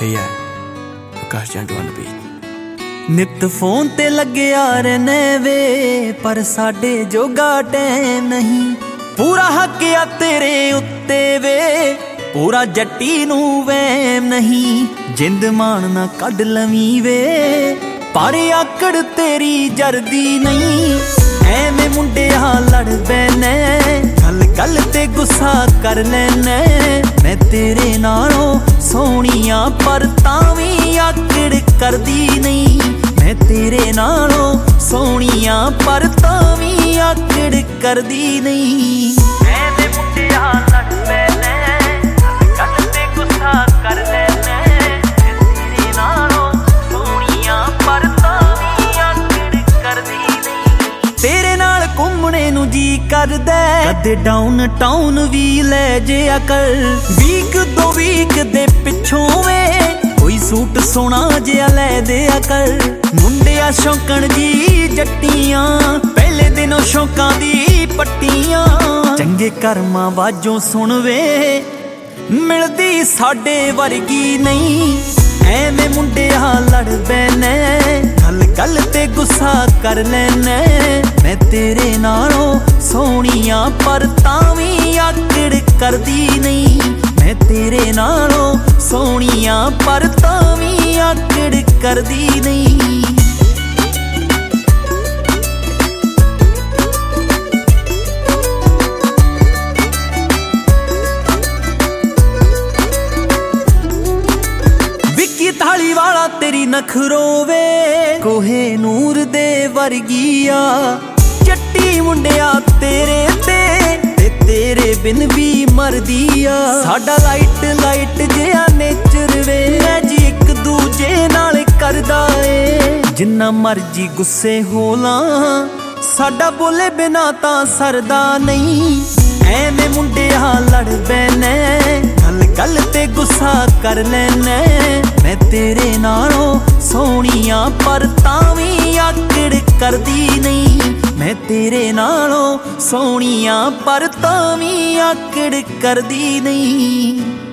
Hey yeah, Akash Jantu on the beat. नित phone ते लग्या रहने वे पर साडे जोगा टैम नहीं। पूरा हक आ तेरे उत्ते वे पूरा जट्टी नू वैम नहीं। जिंद मान ना कढ लवी वे पर आकड़ तेरी जरदी नहीं। एवें मुंडिया लड़ बैने गल गल ते गुस्सा कर लैने। मैं तेरे नालों सोहणिया पर तावी आकड़ करदी नहीं। मैं तेरे नालों सोहणिया पर तावी आकड़ करदी नहीं। एवें मुंडिया लड़ बैने गल ते गुस्सा कर लैने। तेरे नालों सोहणिया पर तावी आकड़ करदी नहीं। तेरे नाल घूमने नू जी करदा कदे डाउन टाउन भी ले जिया कर। वीक दो वीक दे पिछों वे कोई सूट सोना जिया ले दिया कर। मुंडिया शौकण जी जट्टियां पहले दिनों शौकां दी पट्टियां। चंगे कर्मां वाजों सुन वे मिलदी साडे वर्गी नहीं। एवें मुंडिया लड़ बैने गल गल ते गुस्सा कर लैने। मैं तेरे नालों सोहणिया पर तावी आकड़ करदी नहीं। मैं तेरे नालों सोहणिया पर तावी आकड़ करदी नहीं। थाली वाला तेरी नखरोवे कोहे नूर दे वर्गिया। चट्टी मुंडिया तेरे ते तेरे बिन भी मरदिया। साडा लाइट लाइट जिहा नेचर वे जी एक दूजे नाल करदा ए। जिन्ना मर्जी गुस्से होला साडा बोले बिना तां सरदा नहीं। एवें मुंडिया लड़ बैने गल गल ते गुस्सा कर लैने। मैं तेरे नालों सोहणिया पर तावी आकड़ करदी नहीं। मैं तेरे नालों सोहणिया पर तावी आकड़ करदी नहीं।